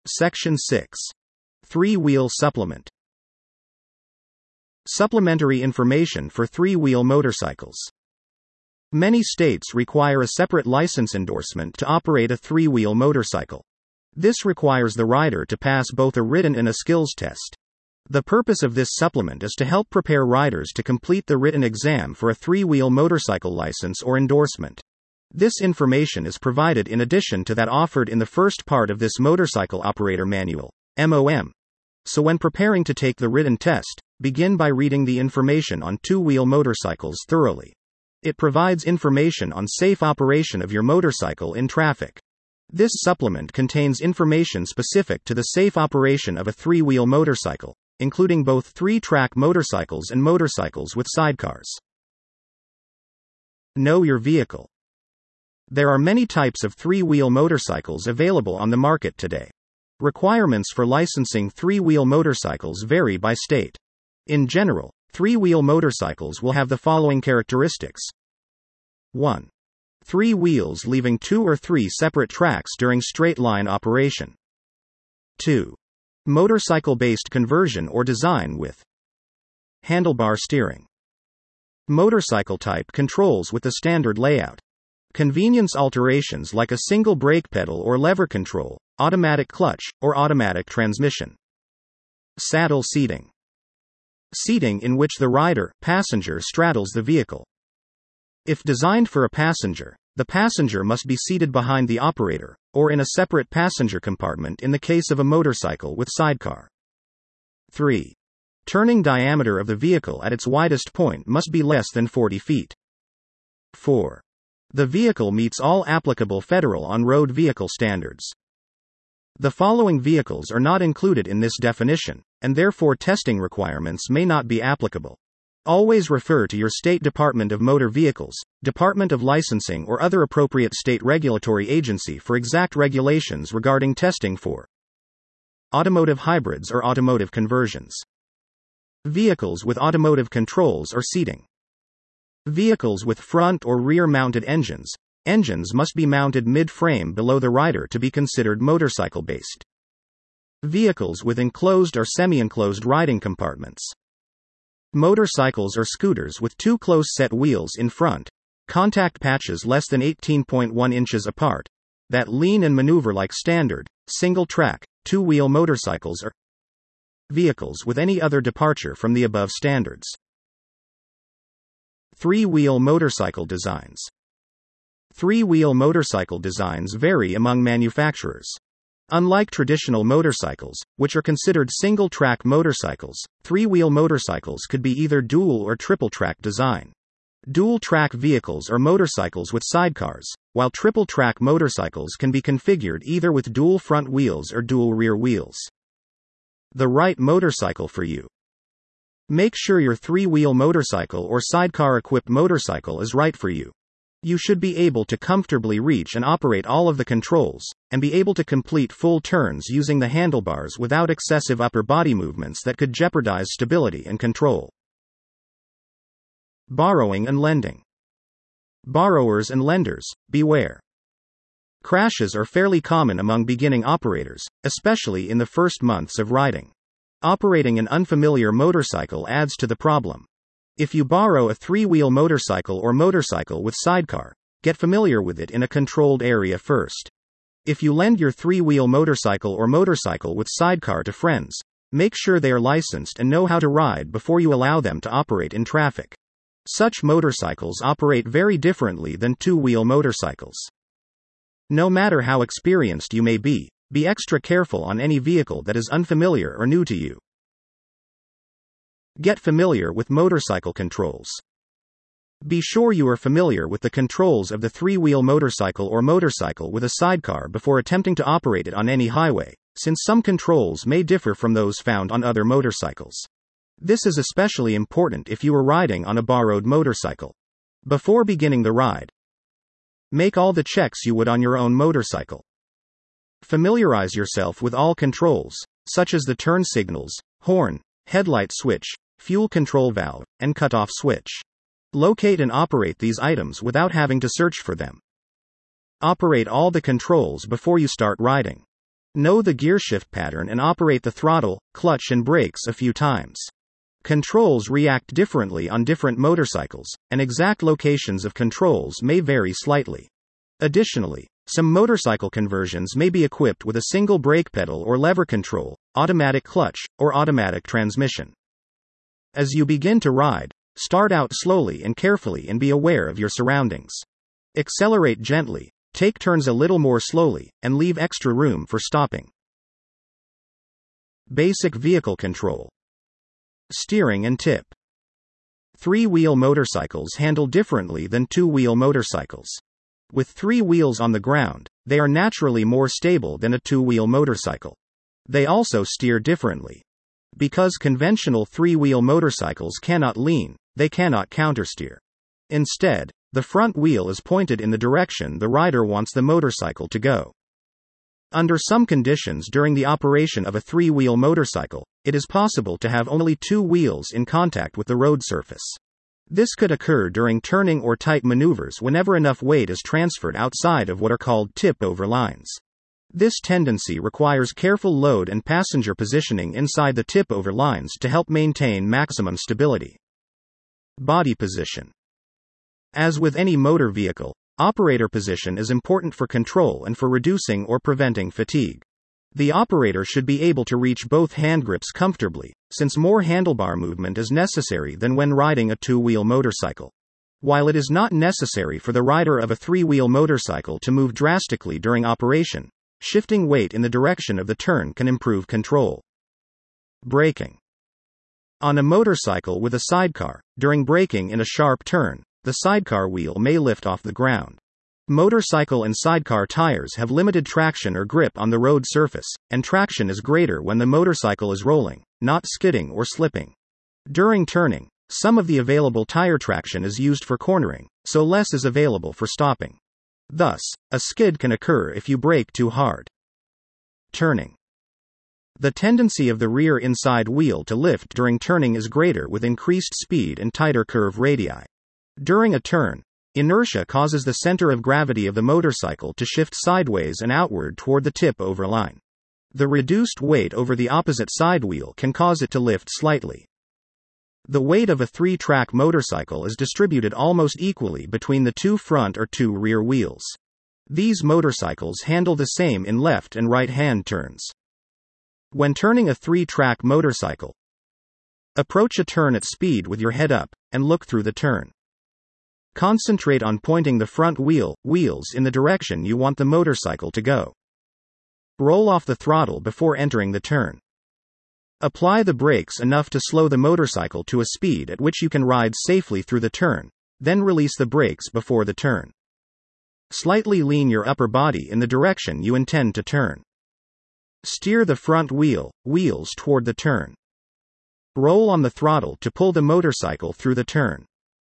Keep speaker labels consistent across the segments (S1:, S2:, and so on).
S1: Section 6. Three-wheel supplement. Supplementary information for three-wheel motorcycles. Many states require a separate license endorsement to operate a three-wheel motorcycle. This requires the rider to pass both a written and a skills test. The purpose of this supplement is to help prepare riders to complete the written exam for a three-wheel motorcycle license or endorsement. This information is provided in addition to that offered in the first part of this Motorcycle Operator Manual, MOM. So when preparing to take the written test, begin by reading the information on two-wheel motorcycles thoroughly. It provides information on safe operation of your motorcycle in traffic. This supplement contains information specific to the safe operation of a three-wheel motorcycle, including both three-track motorcycles and motorcycles with sidecars. Know your vehicle. There are many types of three-wheel motorcycles available on the market today. Requirements for licensing three-wheel motorcycles vary by state. In general, three-wheel motorcycles will have the following characteristics. 1. Three wheels leaving 2 or 3 separate tracks during straight-line operation. 2. Motorcycle-based conversion or design with handlebar steering. Motorcycle type controls with the standard layout. Convenience alterations like a single brake pedal or lever control, automatic clutch, or automatic transmission. Saddle seating. Seating in which the rider, passenger straddles the vehicle. If designed for a passenger, the passenger must be seated behind the operator, or in a separate passenger compartment in the case of a motorcycle with sidecar. 3. Turning diameter of the vehicle at its widest point must be less than 40 feet. 4. The vehicle meets all applicable federal on-road vehicle standards. The following vehicles are not included in this definition, and therefore testing requirements may not be applicable. Always refer to your State Department of Motor Vehicles, Department of Licensing, or other appropriate state regulatory agency for exact regulations regarding testing for automotive hybrids or automotive conversions. Vehicles with automotive controls or seating. Vehicles with front or rear-mounted engines. Engines must be mounted mid-frame below the rider to be considered motorcycle-based. Vehicles with enclosed or semi-enclosed riding compartments. Motorcycles or scooters with 2 close-set wheels in front, contact patches less than 18.1 inches apart, that lean and maneuver like standard, single-track, two-wheel motorcycles or vehicles with any other departure from the above standards. Three-wheel motorcycle designs. Three-wheel motorcycle designs vary among manufacturers. Unlike traditional motorcycles, which are considered single-track motorcycles, three-wheel motorcycles could be either dual or triple-track design. Dual-track vehicles are motorcycles with sidecars, while triple-track motorcycles can be configured either with dual front wheels or dual rear wheels. The right motorcycle for you. Make sure your three-wheel motorcycle or sidecar-equipped motorcycle is right for you. You should be able to comfortably reach and operate all of the controls, and be able to complete full turns using the handlebars without excessive upper body movements that could jeopardize stability and control. Borrowing and lending. Borrowers and lenders, beware. Crashes are fairly common among beginning operators, especially in the first months of riding. Operating an unfamiliar motorcycle adds to the problem. If you borrow a three-wheel motorcycle or motorcycle with sidecar, get familiar with it in a controlled area first. If you lend your three-wheel motorcycle or motorcycle with sidecar to friends, make sure they are licensed and know how to ride before you allow them to operate in traffic. Such motorcycles operate very differently than two-wheel motorcycles. No matter how experienced you may be extra careful on any vehicle that is unfamiliar or new to you. Get familiar with motorcycle controls. Be sure you are familiar with the controls of the three-wheel motorcycle or motorcycle with a sidecar before attempting to operate it on any highway, since some controls may differ from those found on other motorcycles. This is especially important if you are riding on a borrowed motorcycle. Before beginning the ride, make all the checks you would on your own motorcycle. Familiarize yourself with all controls, such as the turn signals, horn, headlight switch, fuel control valve, and cutoff switch. Locate and operate these items without having to search for them. Operate all the controls before you start riding. Know the gearshift pattern and operate the throttle, clutch, and brakes a few times. Controls react differently on different motorcycles, and exact locations of controls may vary slightly. Additionally, some motorcycle conversions may be equipped with a single brake pedal or lever control, automatic clutch, or automatic transmission. As you begin to ride, start out slowly and carefully and be aware of your surroundings. Accelerate gently, take turns a little more slowly, and leave extra room for stopping. Basic vehicle control. Steering and tip. Three-wheel motorcycles handle differently than two-wheel motorcycles. With 3 wheels on the ground, they are naturally more stable than a two-wheel motorcycle. They also steer differently. Because conventional 3-wheel motorcycles cannot lean, they cannot countersteer. Instead, the front wheel is pointed in the direction the rider wants the motorcycle to go. Under some conditions during the operation of a 3-wheel motorcycle, it is possible to have only 2 wheels in contact with the road surface. This could occur during turning or tight maneuvers whenever enough weight is transferred outside of what are called tip-over lines. This tendency requires careful load and passenger positioning inside the tip-over lines to help maintain maximum stability. Body position. As with any motor vehicle, operator position is important for control and for reducing or preventing fatigue. The operator should be able to reach both hand grips comfortably, since more handlebar movement is necessary than when riding a two-wheel motorcycle. While it is not necessary for the rider of a 3-wheel motorcycle to move drastically during operation, shifting weight in the direction of the turn can improve control. Braking. On a motorcycle with a sidecar, during braking in a sharp turn, the sidecar wheel may lift off the ground. Motorcycle and sidecar tires have limited traction or grip on the road surface, and traction is greater when the motorcycle is rolling, not skidding or slipping. During turning, some of the available tire traction is used for cornering, so less is available for stopping. Thus, a skid can occur if you brake too hard. Turning. The tendency of the rear inside wheel to lift during turning is greater with increased speed and tighter curve radii. During a turn, inertia causes the center of gravity of the motorcycle to shift sideways and outward toward the tip-over line. The reduced weight over the opposite side wheel can cause it to lift slightly. The weight of a 3-track motorcycle is distributed almost equally between the 2 front or 2 rear wheels. These motorcycles handle the same in left and right-hand turns. When turning a 3-track motorcycle, approach a turn at speed with your head up, and look through the turn. Concentrate on pointing the front wheels in the direction you want the motorcycle to go. Roll off the throttle before entering the turn. Apply the brakes enough to slow the motorcycle to a speed at which you can ride safely through the turn, then release the brakes before the turn. Slightly lean your upper body in the direction you intend to turn. Steer the front wheels toward the turn. Roll on the throttle to pull the motorcycle through the turn.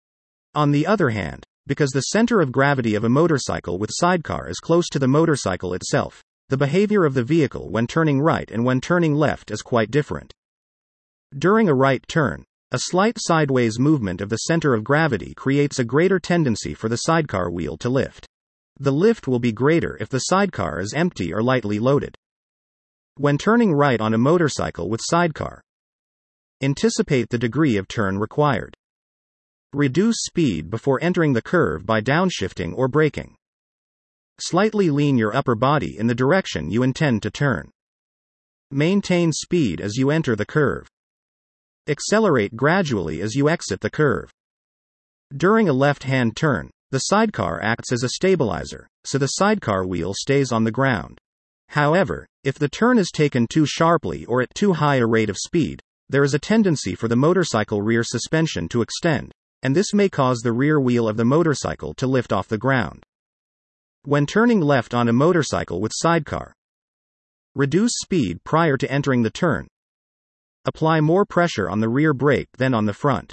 S1: On the other hand, because the center of gravity of a motorcycle with sidecar is close to the motorcycle itself, the behavior of the vehicle when turning right and when turning left is quite different. During a right turn, a slight sideways movement of the center of gravity creates a greater tendency for the sidecar wheel to lift. The lift will be greater if the sidecar is empty or lightly loaded. When turning right on a motorcycle with sidecar, anticipate the degree of turn required. Reduce speed before entering the curve by downshifting or braking. Slightly lean your upper body in the direction you intend to turn. Maintain speed as you enter the curve. Accelerate gradually as you exit the curve. During a left-hand turn, the sidecar acts as a stabilizer, so the sidecar wheel stays on the ground. However, if the turn is taken too sharply or at too high a rate of speed, there is a tendency for the motorcycle rear suspension to extend, and this may cause the rear wheel of the motorcycle to lift off the ground. When turning left on a motorcycle with sidecar, reduce speed prior to entering the turn. Apply more pressure on the rear brake than on the front.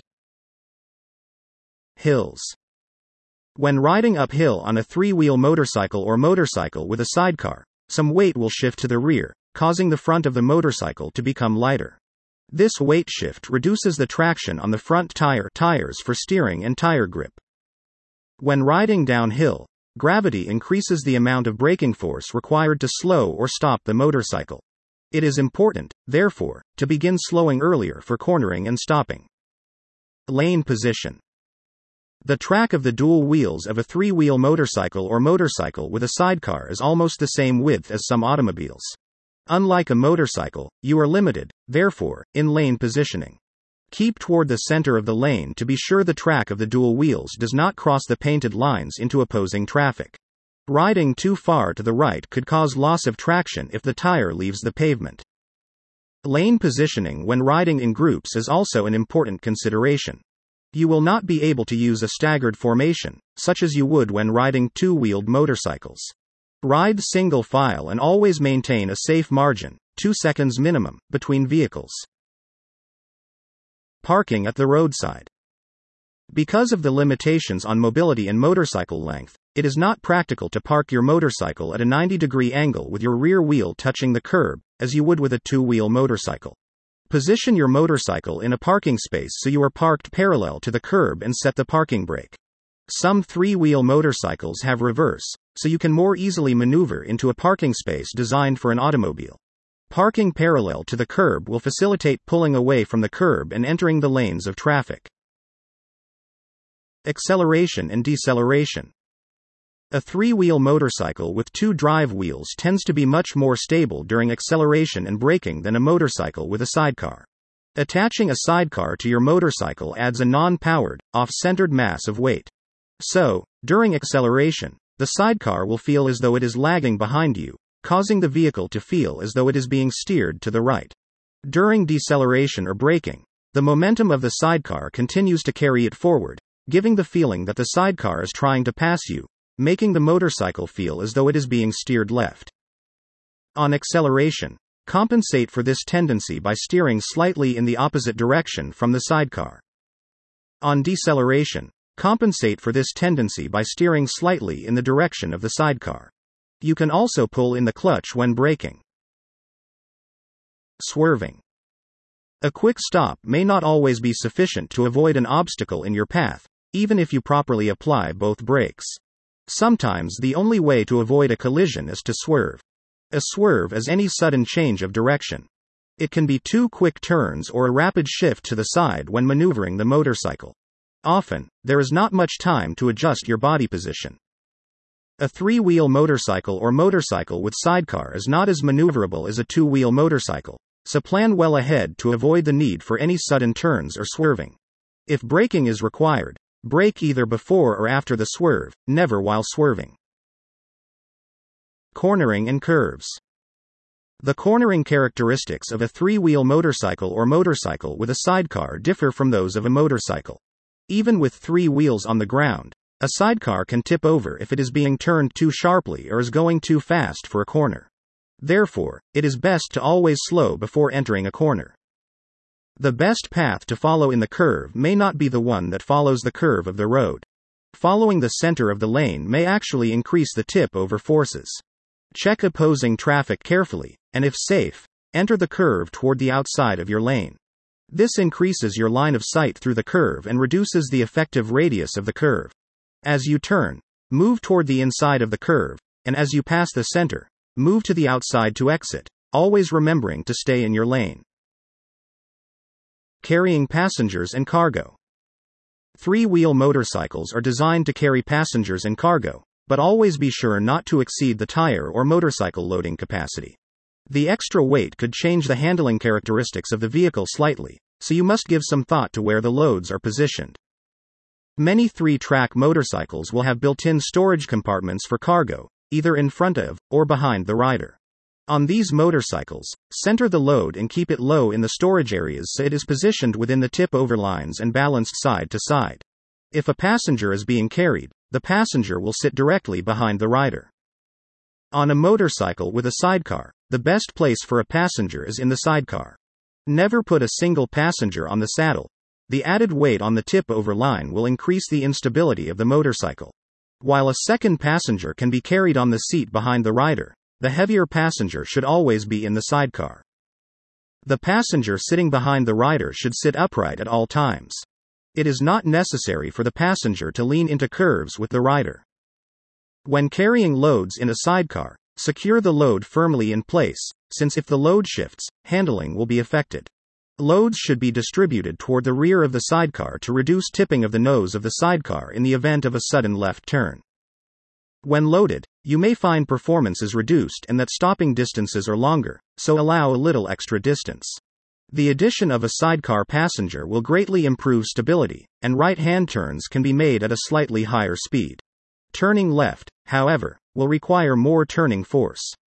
S1: Hills. When riding uphill on a 3-wheel motorcycle or motorcycle with a sidecar, some weight will shift to the rear, causing the front of the motorcycle to become lighter. This weight shift reduces the traction on the front tires for steering and tire grip. When riding downhill, Gravity increases the amount of braking force required to slow or stop the motorcycle. It is important, therefore, to begin slowing earlier for cornering and stopping. Lane position. The track of the dual wheels of a three-wheel motorcycle or motorcycle with a sidecar is almost the same width as some automobiles. Unlike a motorcycle, you are limited, therefore, in lane positioning. Keep toward the center of the lane to be sure the track of the dual wheels does not cross the painted lines into opposing traffic. Riding too far to the right could cause loss of traction if the tire leaves the pavement. Lane positioning when riding in groups is also an important consideration. You will not be able to use a staggered formation, such as you would when riding two-wheeled motorcycles. Ride single file and always maintain a safe margin, 2 seconds minimum, between vehicles. Parking at the roadside. Because of the limitations on mobility and motorcycle length, it is not practical to park your motorcycle at a 90-degree angle with your rear wheel touching the curb, as you would with a two-wheel motorcycle. Position your motorcycle in a parking space so you are parked parallel to the curb and set the parking brake. Some three-wheel motorcycles have reverse, so you can more easily maneuver into a parking space designed for an automobile. Parking parallel to the curb will facilitate pulling away from the curb and entering the lanes of traffic. Acceleration and deceleration. A three-wheel motorcycle with two drive wheels tends to be much more stable during acceleration and braking than a motorcycle with a sidecar. Attaching a sidecar to your motorcycle adds a non-powered, off-centered mass of weight. So, during acceleration, the sidecar will feel as though it is lagging behind you, causing the vehicle to feel as though it is being steered to the right. During deceleration or braking, the momentum of the sidecar continues to carry it forward, giving the feeling that the sidecar is trying to pass you, making the motorcycle feel as though it is being steered left. On acceleration, compensate for this tendency by steering slightly in the opposite direction from the sidecar. On deceleration, compensate for this tendency by steering slightly in the direction of the sidecar. You can also pull in the clutch when braking. Swerving. A quick stop may not always be sufficient to avoid an obstacle in your path, even if you properly apply both brakes. Sometimes the only way to avoid a collision is to swerve. A swerve is any sudden change of direction. It can be 2 quick turns or a rapid shift to the side when maneuvering the motorcycle. Often, there is not much time to adjust your body position. A three-wheel motorcycle or motorcycle with sidecar is not as maneuverable as a two-wheel motorcycle, so plan well ahead to avoid the need for any sudden turns or swerving. If braking is required, brake either before or after the swerve, never while swerving. Cornering and curves. The cornering characteristics of a three-wheel motorcycle or motorcycle with a sidecar differ from those of a motorcycle. Even with 3 wheels on the ground, a sidecar can tip over if it is being turned too sharply or is going too fast for a corner. Therefore, it is best to always slow before entering a corner. The best path to follow in the curve may not be the one that follows the curve of the road. Following the center of the lane may actually increase the tip-over forces. Check opposing traffic carefully, and if safe, enter the curve toward the outside of your lane. This increases your line of sight through the curve and reduces the effective radius of the curve. As you turn, move toward the inside of the curve, and as you pass the center, move to the outside to exit, always remembering to stay in your lane. Carrying passengers and cargo. Three-wheel motorcycles are designed to carry passengers and cargo, but always be sure not to exceed the tire or motorcycle loading capacity. The extra weight could change the handling characteristics of the vehicle slightly, so you must give some thought to where the loads are positioned. Many 3-track motorcycles will have built-in storage compartments for cargo, either in front of or behind the rider. On these motorcycles, center the load and keep it low in the storage areas so it is positioned within the tip-over lines and balanced side to side. If a passenger is being carried, the passenger will sit directly behind the rider. On a motorcycle with a sidecar, the best place for a passenger is in the sidecar. Never put a single passenger on the saddle. The added weight on the tip-over line will increase the instability of the motorcycle. While a second passenger can be carried on the seat behind the rider, the heavier passenger should always be in the sidecar. The passenger sitting behind the rider should sit upright at all times. It is not necessary for the passenger to lean into curves with the rider. When carrying loads in a sidecar, secure the load firmly in place, since if the load shifts, handling will be affected. Loads should be distributed toward the rear of the sidecar to reduce tipping of the nose of the sidecar in the event of a sudden left turn. When loaded, you may find performance is reduced and that stopping distances are longer, so allow a little extra distance. The addition of a sidecar passenger will greatly improve stability, and right-hand turns can be made at a slightly higher speed. Turning left, however, will require more turning force.